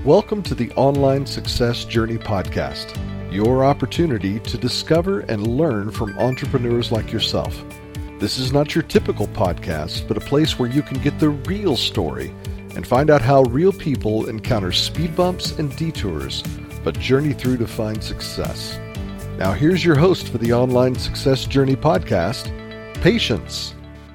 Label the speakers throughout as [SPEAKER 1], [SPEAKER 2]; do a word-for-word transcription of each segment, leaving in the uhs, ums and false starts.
[SPEAKER 1] Welcome to the Online Success Journey Podcast, your opportunity to discover and learn from entrepreneurs like yourself. This is not your typical podcast, but a place where you can get the real story and find out how real people encounter speed bumps and detours, but journey through to find success. Now here's your host for the Online Success Journey Podcast, Patience.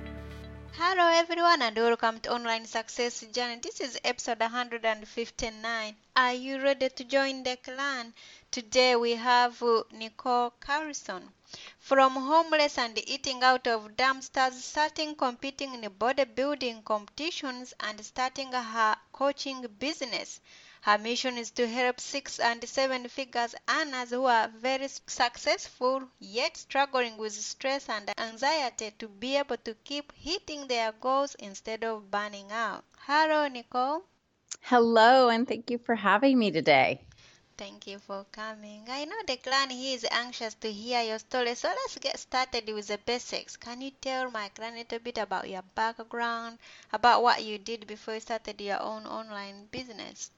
[SPEAKER 2] Hello everyone and welcome to Online Success Journey. This is episode one hundred fifty-nine. Are you ready to join the clan? Today we have uh, Nicole Carlson. From homeless and eating out of dumpsters, starting competing in bodybuilding competitions and starting her coaching business. Her mission is to help six and seven figures earners who are very successful yet struggling with stress and anxiety to be able to keep hitting their goals instead of burning out. Hello, Nicole.
[SPEAKER 3] Hello, and thank you for having me today.
[SPEAKER 2] Thank you for coming. I know the clan here is anxious to hear your story, so let's get started with the basics. Can you tell my clan a little bit about your background, about what you did before you started your own online business?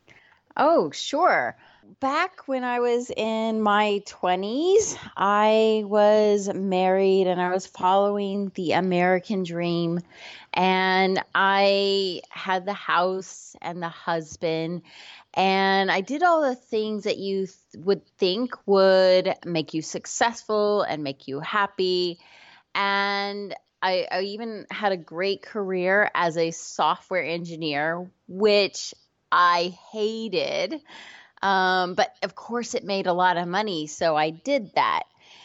[SPEAKER 3] Oh, sure. Back when I was in my twenties, I was married and I was following the American dream. And I had the house and the husband. And I did all the things that you th- would think would make you successful and make you happy. And I, I even had a great career as a software engineer, which I hated. Um, but of course, it made a lot of money. So I did that.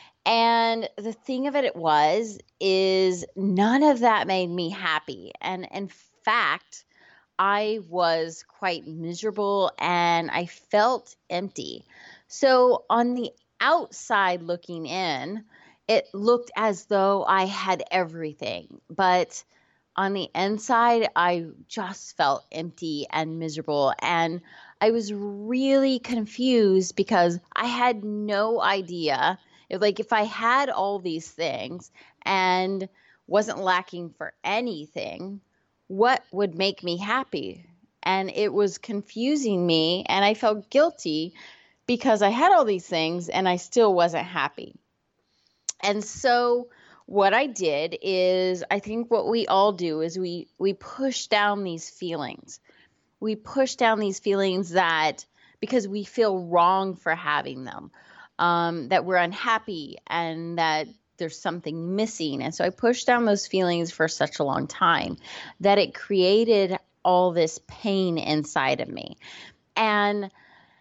[SPEAKER 3] And the thing of it was, is none of that made me happy. And in fact, I was quite miserable and I felt empty. So on the outside looking in, it looked as though I had everything. But on the inside, I just felt empty and miserable. And I was really confused because I had no idea. Like if I had all these things and wasn't lacking for anything, what would make me happy? And it was confusing me, and I felt guilty because I had all these things and I still wasn't happy. And so what I did is, I think what we all do is we we push down these feelings. We push down these feelings that because we feel wrong for having them, um, that we're unhappy and that there's something missing. And so I pushed down those feelings for such a long time that it created all this pain inside of me. And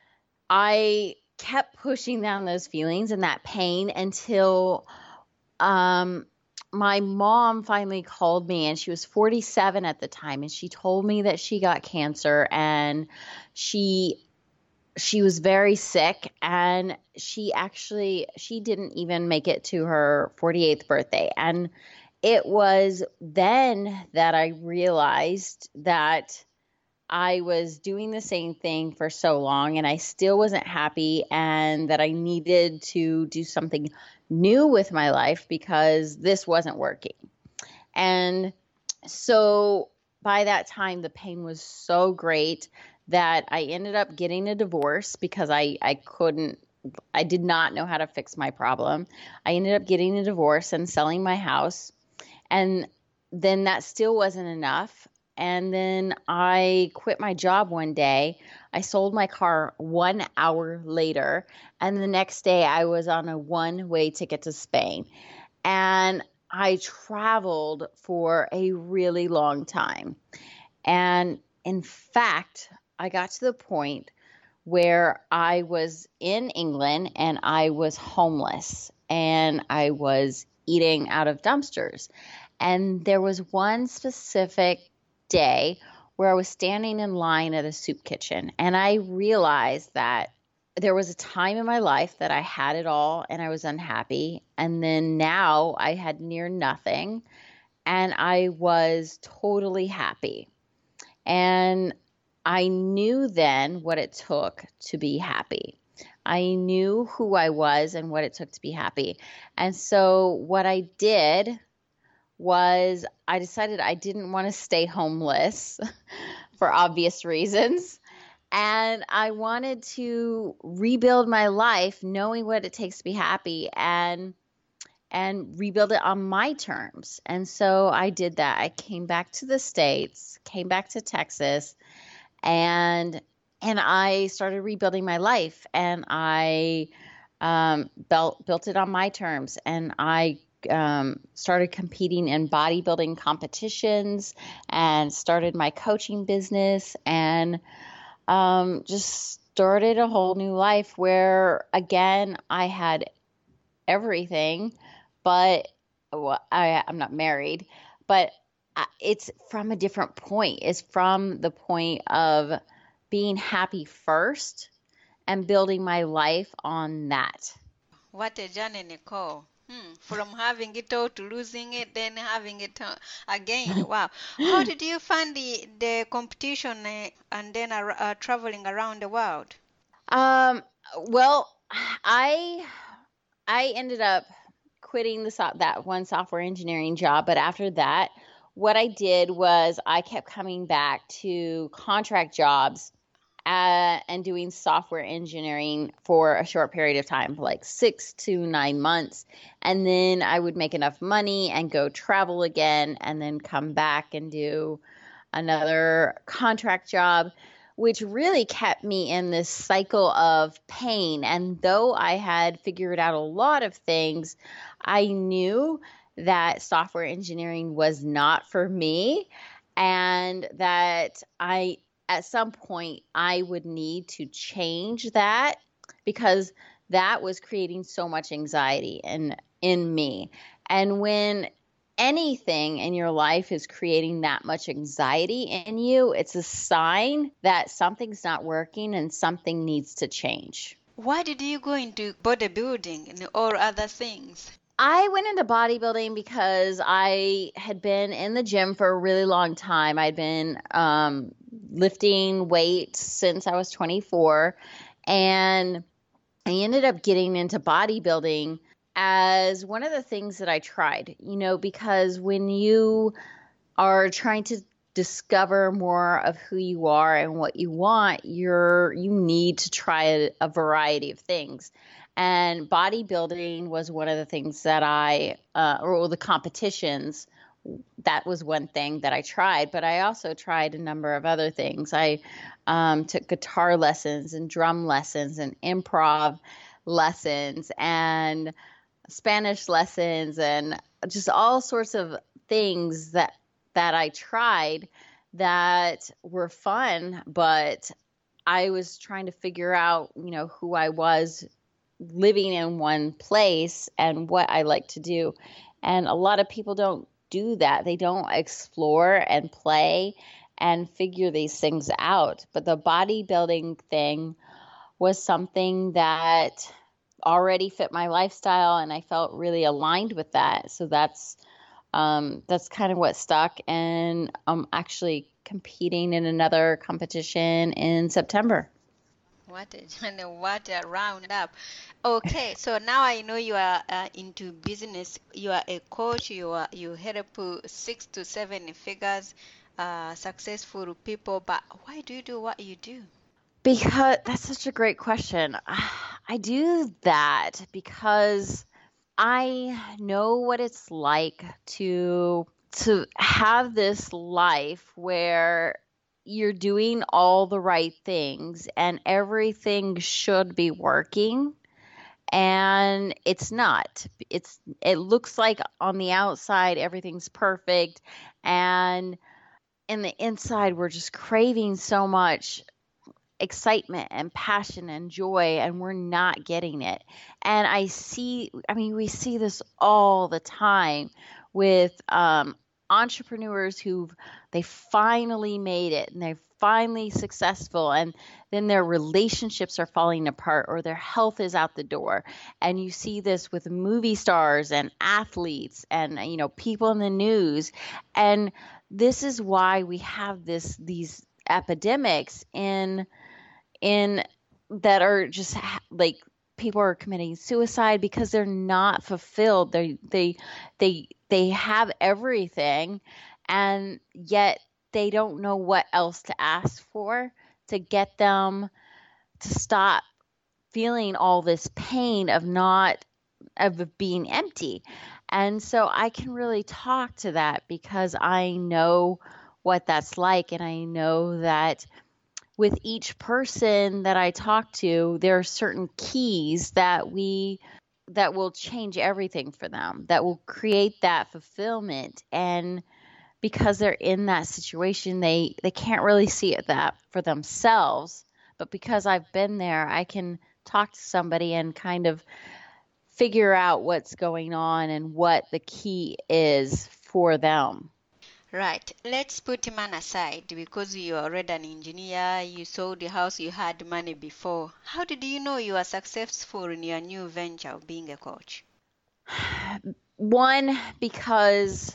[SPEAKER 3] I kept pushing down those feelings and that pain until um, my mom finally called me, and she was forty-seven at the time. And she told me that she got cancer and she she was very sick, and she actually, she didn't even make it to her forty-eighth birthday. And it was then that I realized that I was doing the same thing for so long and I still wasn't happy, and that I needed to do something new with my life because this wasn't working. And so by that time, the pain was so great that I ended up getting a divorce because I, I couldn't, I did not know how to fix my problem. I ended up getting a divorce and selling my house. And then that still wasn't enough. And then I quit my job one day. I sold my car one hour later. And the next day I was on a one-way ticket to Spain. And I traveled for a really long time. And in fact, I got to the point where I was in England and I was homeless and I was eating out of dumpsters. And there was one specific day where I was standing in line at a soup kitchen, and I realized that there was a time in my life that I had it all and I was unhappy, and then now I had near nothing and I was totally happy. And I knew then what it took to be happy. I knew who I was and what it took to be happy. And so what I did was I decided I didn't want to stay homeless for obvious reasons. And I wanted to rebuild my life knowing what it takes to be happy and and rebuild it on my terms. And so I did that. I came back to the States, came back to Texas, and and I started rebuilding my life, and I um, built built it on my terms, and I um, started competing in bodybuilding competitions, and started my coaching business, and um, just started a whole new life where, again, I had everything, but well, I, I'm not married, but I- it's from a different point. It's from the point of being happy first and building my life on that.
[SPEAKER 2] What a journey, Nicole. Hmm. From having it all to losing it, then having it uh, again. Wow. How did you find the, the competition uh, and then uh, uh, traveling around the world?
[SPEAKER 3] Um, well, I I ended up quitting the so- that one software engineering job, but after that, what I did was I kept coming back to contract jobs uh, and doing software engineering for a short period of time, like six to nine months. And then I would make enough money and go travel again and then come back and do another contract job, which really kept me in this cycle of pain. And though I had figured out a lot of things, I knew that software engineering was not for me, and that I, at some point, I would need to change that because that was creating so much anxiety in in me. And when anything in your life is creating that much anxiety in you, it's a sign that something's not working and something needs to change.
[SPEAKER 2] Why did you go into bodybuilding and all other things?
[SPEAKER 3] I went into bodybuilding because I had been in the gym for a really long time. I'd been um, lifting weights since I was twenty-four, and I ended up getting into bodybuilding as one of the things that I tried, you know, because when you are trying to discover more of who you are and what you want, you're you need to try a, a variety of things. And bodybuilding was one of the things that I, uh, or the competitions, that was one thing that I tried. But I also tried a number of other things. I um, took guitar lessons and drum lessons and improv lessons and Spanish lessons and just all sorts of things that that I tried that were fun, but I was trying to figure out, you know, who I was living in one place and what I like to do. And a lot of people don't do that. They don't explore and play and figure these things out. But the bodybuilding thing was something that already fit my lifestyle, and I felt really aligned with that. So that's um, that's kind of what stuck. And I'm actually competing in another competition in September.
[SPEAKER 2] What a journey, what a roundup. Okay, so now I know you are uh, into business. You are a coach. You are you help uh, six to seven figures, uh, successful people. But why do you do what you do?
[SPEAKER 3] Because that's such a great question. I do that because I know what it's like to to have this life where you're doing all the right things and everything should be working, and it's not. It's it looks like on the outside everything's perfect, and in the inside we're just craving so much excitement and passion and joy, and we're not getting it. And I see, I mean, we see this all the time with um, entrepreneurs who've they finally made it and they're finally successful, and then their relationships are falling apart or their health is out the door. And you see this with movie stars and athletes and, you know, people in the news. And this is why we have this these epidemics in in that are just like people are committing suicide because they're not fulfilled. They they they they have everything, and yet they don't know what else to ask for. to get them to stop feeling all this pain of not of being empty. And so I can really talk to that because I know what that's like, and I know that with each person that I talk to, there are certain keys that we that will change everything for them, that will create that fulfillment. And because they're in that situation, they they can't really see it that for themselves. But because I've been there, I can talk to somebody and kind of figure out what's going on and what the key is for them.
[SPEAKER 2] Right. Let's put man aside because you're already an engineer, you sold the house, you had money before. How did you know you are successful in your new venture of being a coach?
[SPEAKER 3] One, because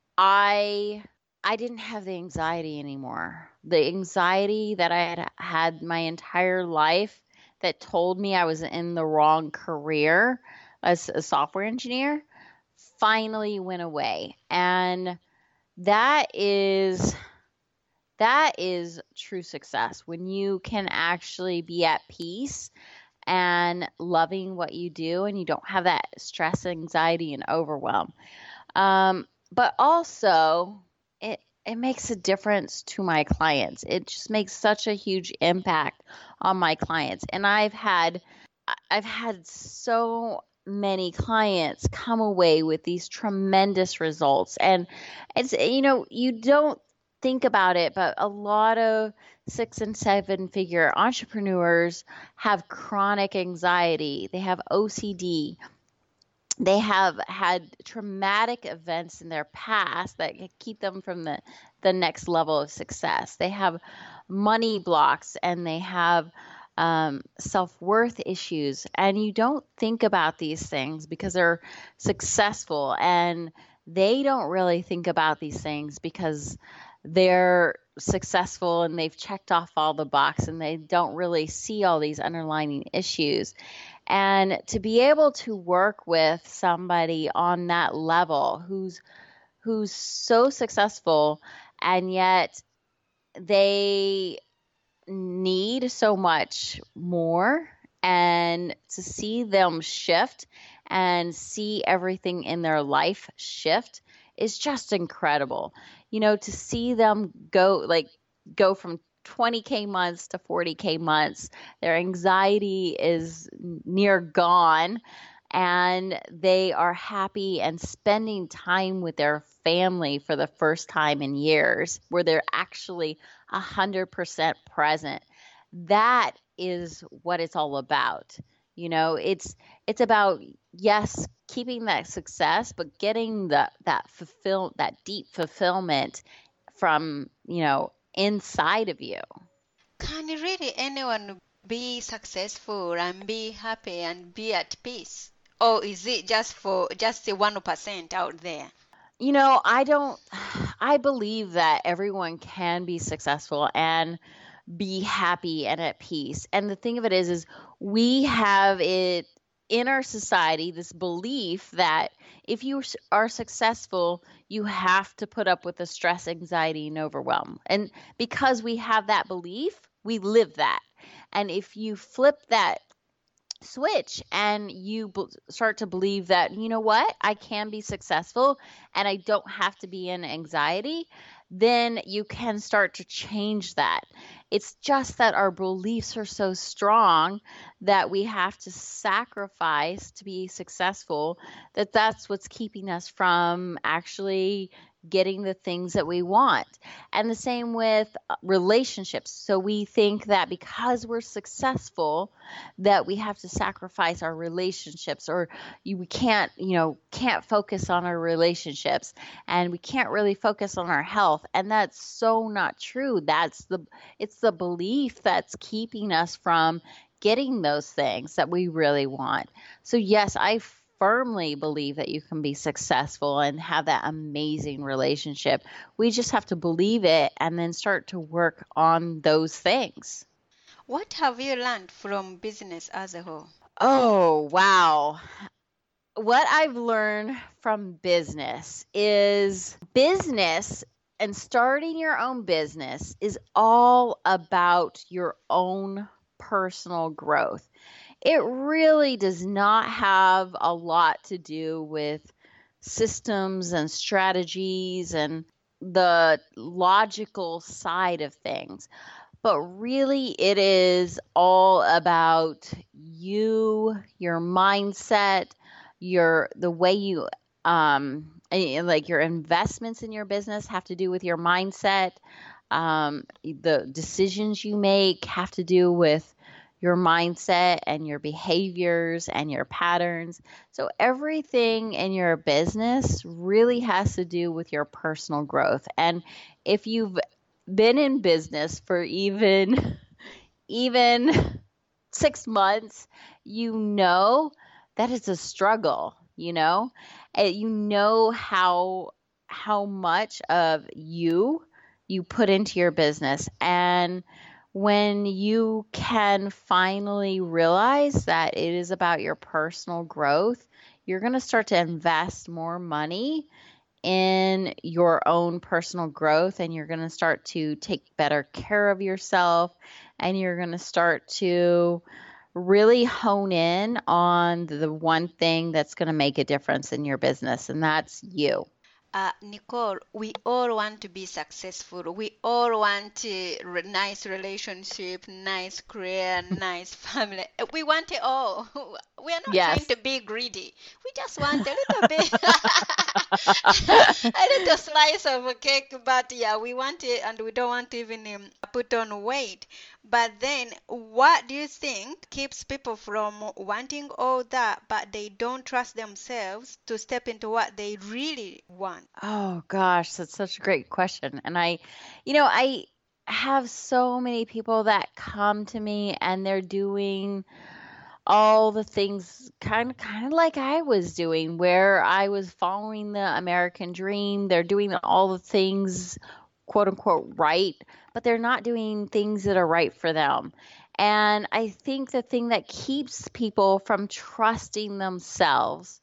[SPEAKER 3] I I didn't have the anxiety anymore. The anxiety that I had had my entire life that told me I was in the wrong career as a software engineer finally went away. And that is that is true success, when you can actually be at peace and loving what you do, and you don't have that stress, anxiety, and overwhelm. Um, but also, it it makes a difference to my clients. It just makes such a huge impact on my clients, and I've had I've had so many clients come away with these tremendous results. And it's, you know, you don't think about it, but a lot of six and seven figure entrepreneurs have chronic anxiety. They have O C D. They have had traumatic events in their past that keep them from the, the next level of success. They have money blocks, and they have um, self-worth issues. And you don't think about these things because they're successful, and they don't really think about these things because they're successful and they've checked off all the box, and they don't really see all these underlying issues. And to be able to work with somebody on that level who's who's so successful, and yet they need so much more, and to see them shift and see everything in their life shift is just incredible. You know, to see them go like go from twenty K months to forty K months, their anxiety is near gone, and they are happy and spending time with their family for the first time in years, where they're actually one hundred percent present. That is what it's all about. You know, it's it's about, yes, keeping that success, but getting the that fulfill that deep fulfillment from, you know, inside of you.
[SPEAKER 2] Can really anyone be successful and be happy and be at peace? Or is it just for just the one percent out there?
[SPEAKER 3] You know, I don't, I believe that everyone can be successful and be happy and at peace. And the thing of it is, is we have it in our society, this belief that if you are successful, you have to put up with the stress, anxiety, and overwhelm. And because we have that belief, we live that. And if you flip that switch and you b- start to believe that, you know what, I can be successful and I don't have to be in anxiety, then you can start to change that. It's just that our beliefs are so strong that we have to sacrifice to be successful, that that's what's keeping us from actually getting the things that we want. And the same with relationships. So we think that because we're successful, that we have to sacrifice our relationships, or you, we can't, you know, can't focus on our relationships, and we can't really focus on our health. And that's so not true. That's the, it's the belief that's keeping us from getting those things that we really want. So yes, I firmly believe that you can be successful and have that amazing relationship. We just have to believe it and then start to work on those things.
[SPEAKER 2] What have you learned from business as a whole?
[SPEAKER 3] Oh, wow. What I've learned from business is business And starting your own business is all about your own personal growth. It really does not have a lot to do with systems and strategies and the logical side of things. But really, it is all about you, your mindset, your the way you um and, like your investments in your business have to do with your mindset. Um, the decisions you make have to do with your mindset and your behaviors and your patterns. So everything in your business really has to do with your personal growth. And if you've been in business for even even six months, you know that it's a struggle, you know? Uh, You know how how much of you you put into your business. And when you can finally realize that it is about your personal growth, you're going to start to invest more money in your own personal growth, and you're going to start to take better care of yourself, and you're going to start to really hone in on the one thing that's going to make a difference in your business, and that's you.
[SPEAKER 2] Uh, Nicole, we all want to be successful. We all want a re- nice relationship, nice career, nice family. Uh, We want it all. We are not trying
[SPEAKER 3] Yes.
[SPEAKER 2] to be greedy. We just want a little bit, a little slice of a cake. But yeah, we want it, and we don't want to even um, put on weight. But then, what do you think keeps people from wanting all that, but they don't trust themselves to step into what they really want?
[SPEAKER 3] Oh gosh, that's such a great question. And I, you know, I have so many people that come to me and they're doing all the things kind of kind of like I was doing, where I was following the American dream. They're doing all the things, quote unquote, right, but they're not doing things that are right for them. And I think the thing that keeps people from trusting themselves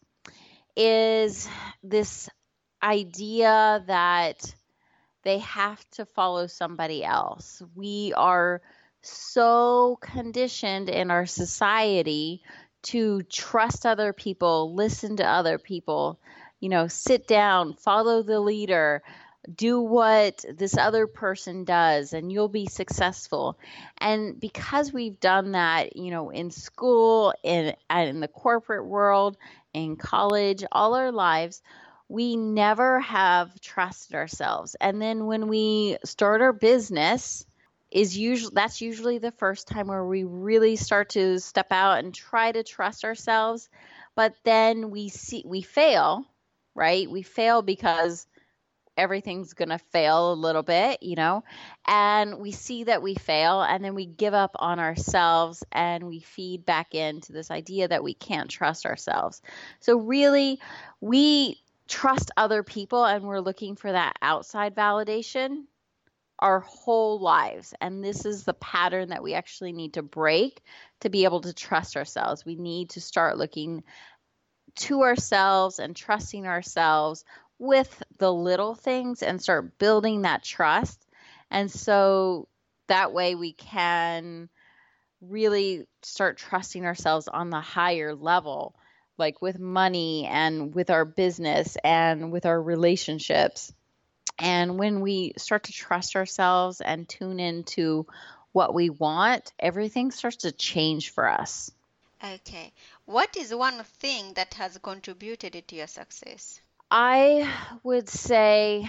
[SPEAKER 3] is this idea that they have to follow somebody else. We are so conditioned in our society to trust other people, listen to other people, you know, sit down, follow the leader, do what this other person does, and you'll be successful. And because we've done that, you know, in school, in in the corporate world, in college, all our lives, we never have trusted ourselves. And then when we start our business, is usually that's usually the first time where we really start to step out and try to trust ourselves. But then we see we fail, right? We fail because everything's going to fail a little bit, you know, and we see that we fail, and then we give up on ourselves, and we feed back into this idea that we can't trust ourselves. So really, we trust other people, and we're looking for that outside validation our whole lives. And this is the pattern that we actually need to break to be able to trust ourselves. We need to start looking to ourselves and trusting ourselves with the little things and start building that trust. And so that way we can really start trusting ourselves on the higher level, like with money and with our business and with our relationships. And when we start to trust ourselves and tune into what we want, everything starts to change for us.
[SPEAKER 2] Okay. What is one thing that has contributed to your success?
[SPEAKER 3] I would say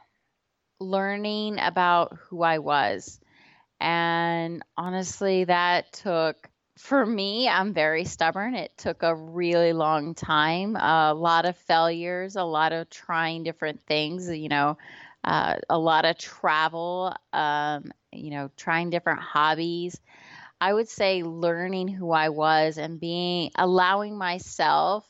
[SPEAKER 3] learning about who I was. And honestly, that took, for me, I'm very stubborn. It took a really long time, a lot of failures, a lot of trying different things, you know, uh, a lot of travel, um, you know, trying different hobbies. I would say learning who I was and being, allowing myself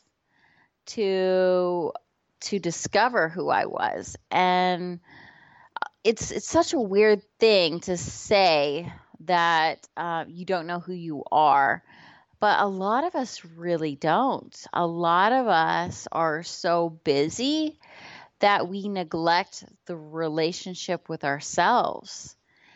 [SPEAKER 3] to to discover who I was. And it's it's such a weird thing to say that uh, you don't know who you are, but a lot of us really don't. A lot of us are so busy that we neglect the relationship with ourselves.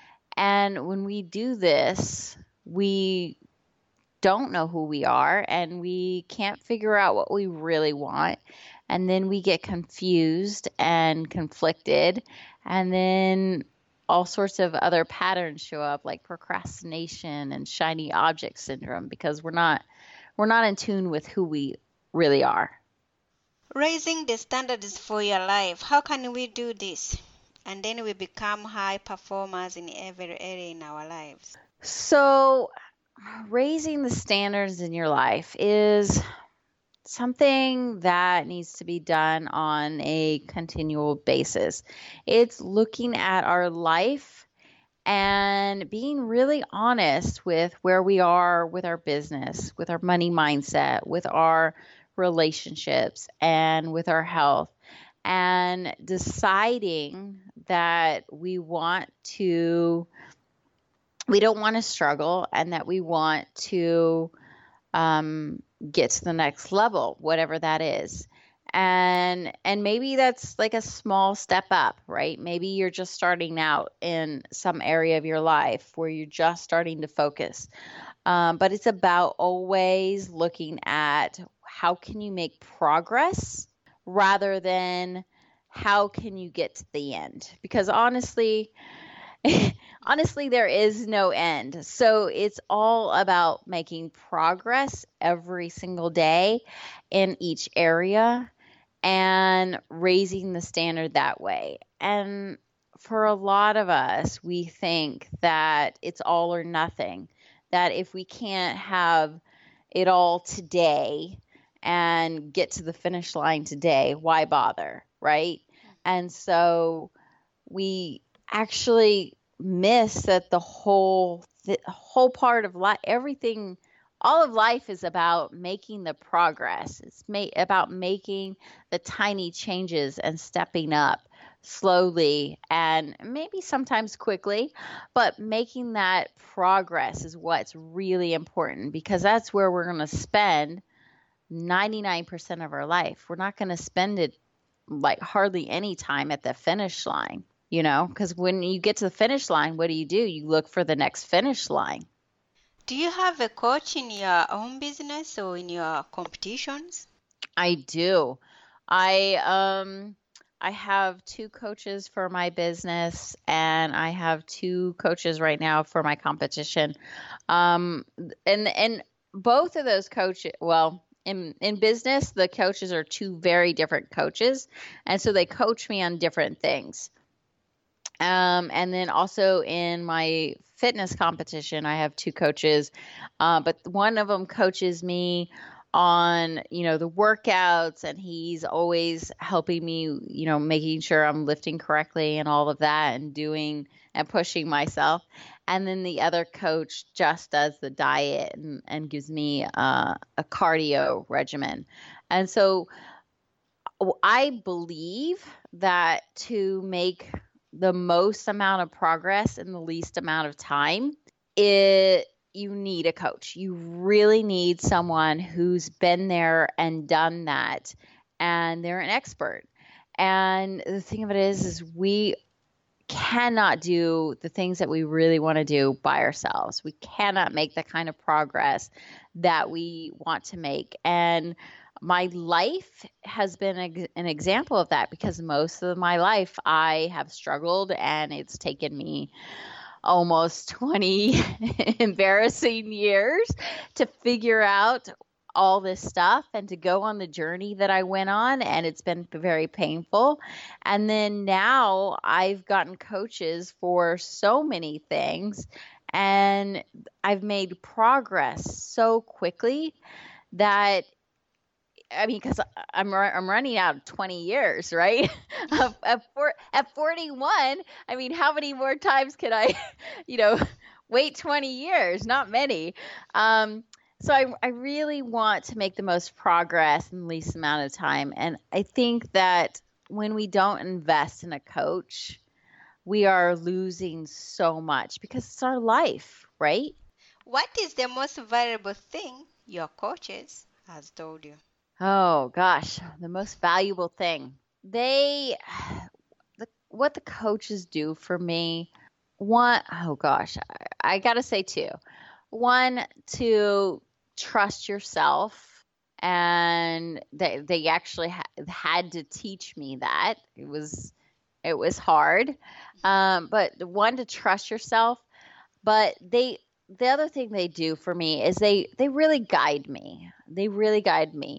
[SPEAKER 3] And when we do this, we don't know who we are and we can't figure out what we really want. And then we get confused and conflicted. And then all sorts of other patterns show up, like procrastination and shiny object syndrome, because we're not we're not in tune with who we really are.
[SPEAKER 2] Raising the standards for your life. How can we do this? And then we become high performers in every area in our lives.
[SPEAKER 3] So, raising the standards in your life is something that needs to be done on a continual basis. It's looking at our life and being really honest with where we are with our business, with our money mindset, with our relationships, and with our health, and deciding that we want to, we don't want to struggle, and that we want to um, get to the next level, whatever that is. And and maybe that's like a small step up, right? Maybe you're just starting out in some area of your life where you're just starting to focus. Um, but it's about always looking at how can you make progress rather than how can you get to the end? Because honestly, honestly, there is no end. So it's all about making progress every single day in each area and raising the standard that way. And for a lot of us, we think that it's all or nothing, that if we can't have it all today and get to the finish line today, why bother, right? And so we actually miss that the whole the whole part of life, everything, all of life is about making the progress. It's ma- about making the tiny changes and stepping up slowly and maybe sometimes quickly, but making that progress is what's really important, because that's where we're going to spend ninety-nine percent of our life. We're not going to spend it like hardly any time at the finish line, you know, because when you get to the finish line, what do you do? You look for the next finish line.
[SPEAKER 2] Do you have a coach in your own business or in your competitions?
[SPEAKER 3] I do. I um I have two coaches for my business, and I have two coaches right now for my competition. Um and and both of those coaches, well, in in business, the coaches are two very different coaches, and so they coach me on different things. Um, and then also in my fitness competition, I have two coaches, uh, but one of them coaches me on, you know, the workouts, and he's always helping me, you know, making sure I'm lifting correctly and all of that, and doing and pushing myself. And then the other coach just does the diet and, and gives me uh, a cardio regimen. And so I believe that to make the most amount of progress in the least amount of time, it you need a coach. You really need someone who's been there and done that, and they're an expert. And the thing of it is, is we cannot do the things that we really want to do by ourselves. We cannot make the kind of progress that we want to make. And my life has been a, an example of that, because most of my life I have struggled, and it's taken me almost twenty embarrassing years to figure out all this stuff and to go on the journey that I went on, and it's been very painful. And then now I've gotten coaches for so many things, and I've made progress so quickly that, I mean, because I'm I'm running out of twenty years, right? at, four, at forty-one, I mean, how many more times can I, you know, wait twenty years? Not many. Um, so I I really want to make the most progress in the least amount of time, and I think that when we don't invest in a coach, we are losing so much, because it's our life, right?
[SPEAKER 2] What is the most valuable thing your coaches has told you?
[SPEAKER 3] Oh gosh, the most valuable thing. they, the, what the coaches do for me, one, oh gosh, I, I got to say two. One, to trust yourself. And they, they actually ha- had to teach me that. It was, it was hard. Um, but one, to trust yourself. But they, the other thing they do for me is they, they really guide me. They really guide me.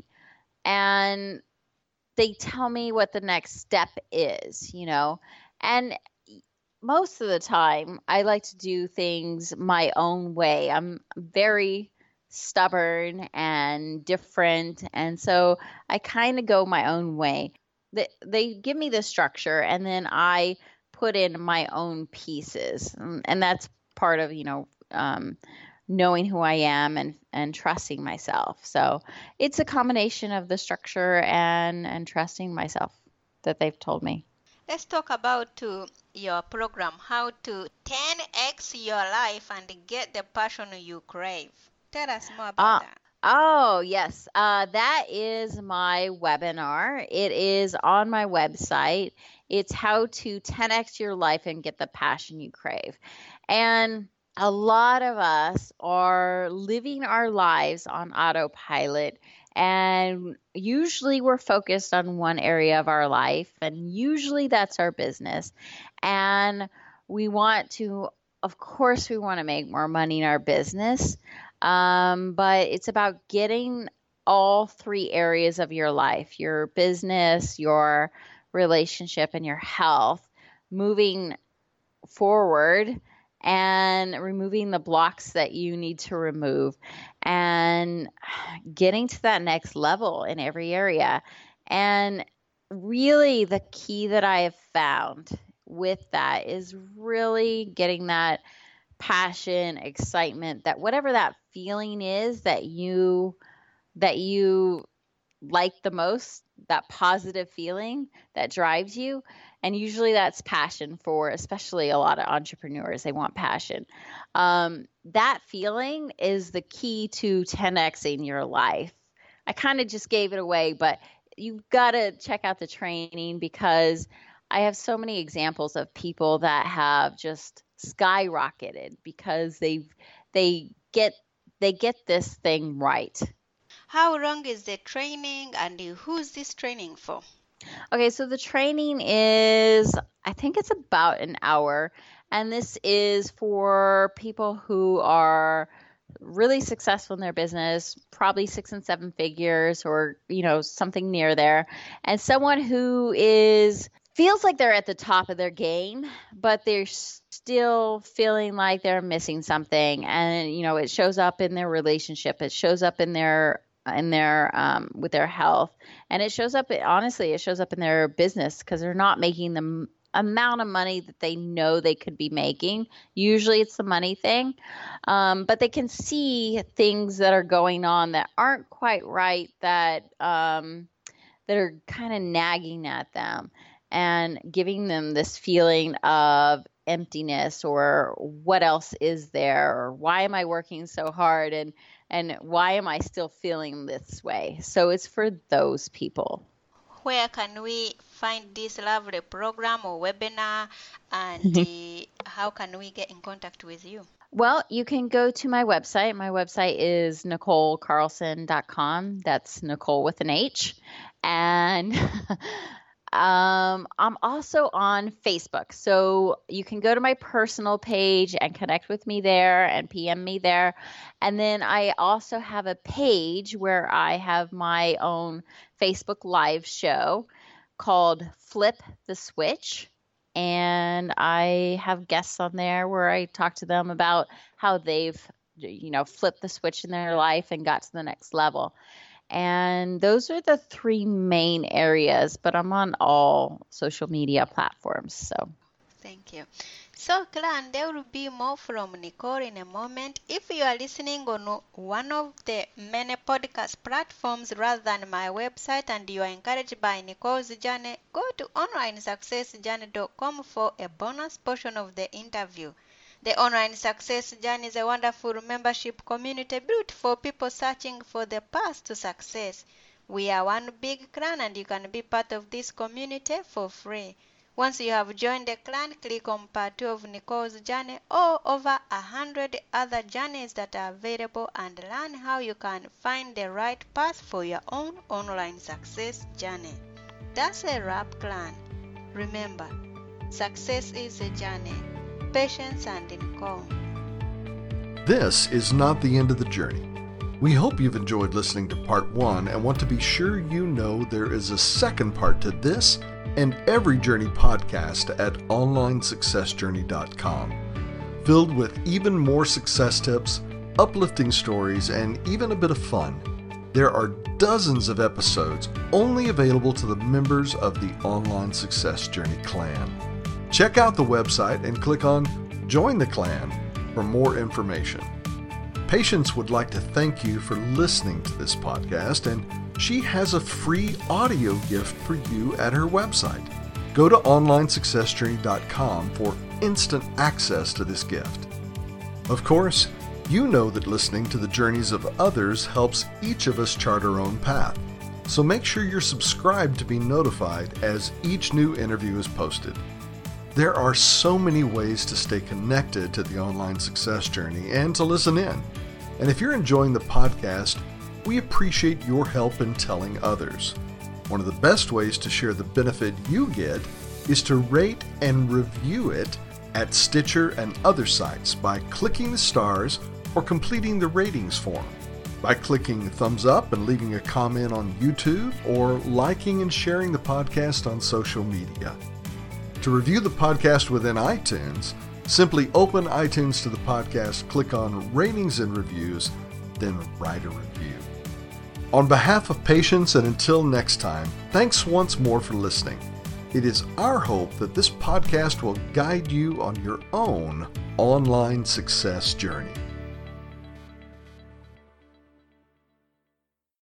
[SPEAKER 3] And they tell me what the next step is, you know, and most of the time I like to do things my own way. I'm very stubborn and different. And so I kind of go my own way. They, they give me the structure and then I put in my own pieces. And, and that's part of, you know, um, knowing who I am and, and trusting myself. So it's a combination of the structure and, and trusting myself that they've told me.
[SPEAKER 2] Let's talk about uh, your program, how to ten x your life and get the passion you crave. Tell us more about
[SPEAKER 3] Uh,
[SPEAKER 2] that.
[SPEAKER 3] oh, yes. Uh, that is my webinar. It is on my website. It's how to ten x your life and get the passion you crave. And a lot of us are living our lives on autopilot, and usually we're focused on one area of our life, and usually that's our business. And we want to, of course, we want to make more money in our business, um, but it's about getting all three areas of your life, your business, your relationship, and your health, moving forward and removing the blocks that you need to remove and getting to that next level in every area. And really the key that I have found with that is really getting that passion, excitement, that whatever that feeling is that you that you like the most, that positive feeling that drives you. And usually that's passion for, especially a lot of entrepreneurs, they want passion. Um, that feeling is the key to ten x-ing your life. I kind of just gave it away, but you've got to check out the training because I have so many examples of people that have just skyrocketed because they they get they get this thing right.
[SPEAKER 2] How long is the training and who's this training for?
[SPEAKER 3] Okay, so the training is, I think it's about an hour, and this is for people who are really successful in their business, probably six and seven figures or, you know, something near there, and someone who is feels like they're at the top of their game, but they're still feeling like they're missing something. And, you know, it shows up in their relationship. It shows up in their in their um, with their health, and it shows up, honestly, it shows up in their business because they're not making the m- amount of money that they know they could be making. Usually it's the money thing, um, but they can see things that are going on that aren't quite right, that um, that are kind of nagging at them and giving them this feeling of emptiness, or what else is there, or why am I working so hard, and and why am I still feeling this way? So it's for those people.
[SPEAKER 2] Where can we find this lovely program or webinar, and uh, how can we get in contact with you?
[SPEAKER 3] Well, you can go to my website. My website is nicole carlson dot com. That's Nicole with an H. And um, I'm also on Facebook. So you can go to my personal page and connect with me there and P M me there. And then I also have a page where I have my own Facebook Live show called Flip the Switch. And I have guests on there where I talk to them about how they've, you know, flipped the switch in their life and got to the next level. And those are the three main areas, but I'm on all social media platforms. So
[SPEAKER 2] thank you. So, Clan, there will be more from Nicole in a moment. If you are listening on one of the many podcast platforms rather than my website and you are encouraged by Nicole's journey, go to online success journey dot com for a bonus portion of the interview. The Online Success Journey is a wonderful membership community built for people searching for the path to success. We are one big clan and you can be part of this community for free. Once you have joined the clan, click on part two of Nicole's journey or over a hundred other journeys that are available and learn how you can find the right path for your own online success journey. That's a wrap, clan. Remember, success is a journey. Patience and Nicole.
[SPEAKER 1] This is not the end of the journey. We hope you've enjoyed listening to part one and want to be sure you know there is a second part to this and every journey podcast at online success journey dot com, filled with even more success tips, uplifting stories, and even a bit of fun. There are dozens of episodes only available to the members of the Online Success Journey clan. Check out the website and click on Join the Clan for more information. Patience would like to thank you for listening to this podcast, and she has a free audio gift for you at her website. Go to online success journey dot com for instant access to this gift. Of course, you know that listening to the journeys of others helps each of us chart our own path. So make sure you're subscribed to be notified as each new interview is posted. There are so many ways to stay connected to the online success journey and to listen in. And if you're enjoying the podcast, we appreciate your help in telling others. One of the best ways to share the benefit you get is to rate and review it at Stitcher and other sites by clicking the stars or completing the ratings form, by clicking thumbs up and leaving a comment on YouTube, or liking and sharing the podcast on social media. To review the podcast within iTunes, simply open iTunes to the podcast, click on Ratings and Reviews, then write a review. On behalf of Patience and until next time, thanks once more for listening. It is our hope that this podcast will guide you on your own online success journey.